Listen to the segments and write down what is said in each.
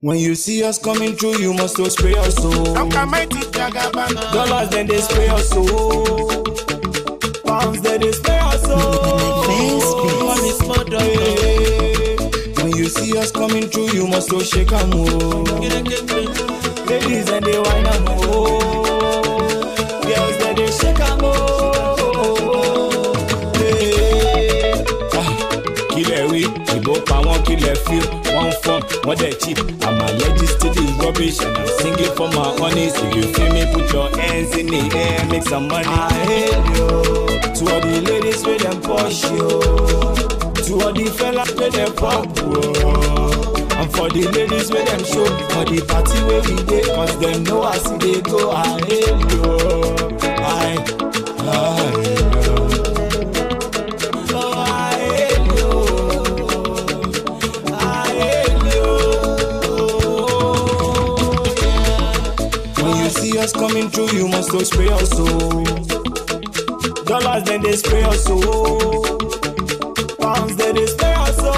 When you see us coming through, you must go spray us so. Dollars then they spray us so. Pounds then they spray us so. When you see us coming through, you must go shake and move. Ladies and they wine and move. Girls then they shake and move. Kill it we both I want kill it feel. One fun, one that cheap. I'm allergic to this rubbish and I'm singing for my honey. So you feel me, put your hands in the air, make some money. I hail you. To all the ladies with them push you. To all the fellas with them pop bro. And for the ladies with them show. For the party where we dey, cause them know I see they go. I hail you. I hail you. See us coming through, you must go spray us so. Dollars then they spray us so. Pounds then they spray us so.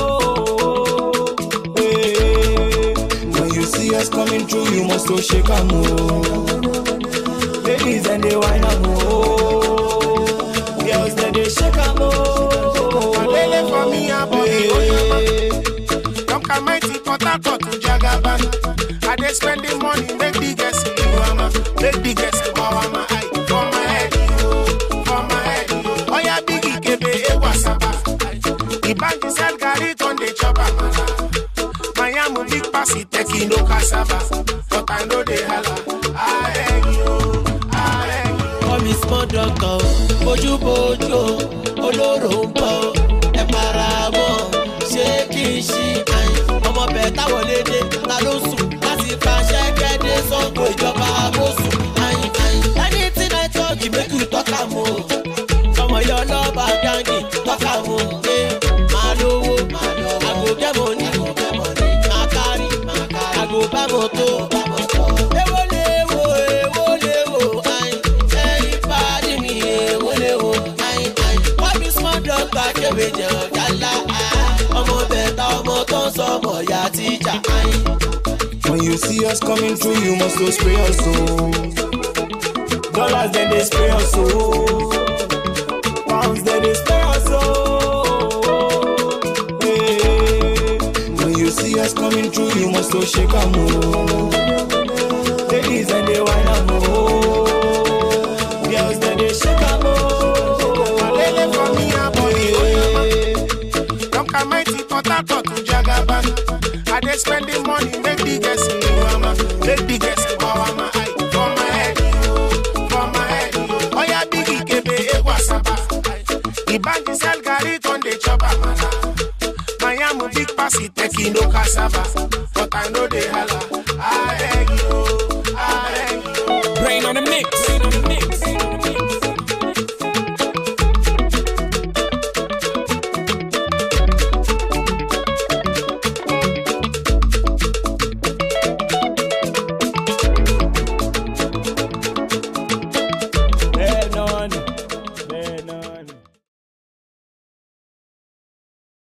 Hey. When you see us coming through, you must go shake and move. Ladies and they wine and move. Girls then they shake and move. Lele for me a body. Don't come mighty Port to Jagaban. I dey spend the money, make the guess. Make the guess for my eye, for my head, for my head. Oh yeah, biggie kebe e wasaba. The bank is sell carry on the chopper. Miami big pass it taking no cassava, but I know they holla. I hang you. Come is small doctor, boju olorompo, e paramo, shake she ayin. Ọmọ beta wọlé dé, ta ló sùn láti fàṣẹ kéde sọ́gbó ìjọba àbòsùn. Anything I talk, you make you talk am o. Ọmọ yọ lọ́ba gangi, talk am o. Máa lówó, I go get money, máa kárí, I go bá mọ́tò. Èwo léwo, ẹyin pàdé mi, èwo léwo, wọ́n bí small doctor kébé jẹ́ ọ̀dàlá. Ọmọ bẹ̀ta ọmọ tó ń sọmọ ya tíjà. When you see us coming through, you must go spray us so. Dollars then they spray us so. Pounds then they spray us so. Hey. When you see us coming through, you must go shake and move. Ladies and they wine and move. Girls then they shake and move. Lele for me a body. Don't come mighty Port to Jagaban. I dey spend the money, make the guess. Make the guess for my eye, for my head, for my head. Oh yeah, biggie kebe e wasaba. The bank is sell carry on the chopper. Miami big pass it taking no cassava, but I know they holla.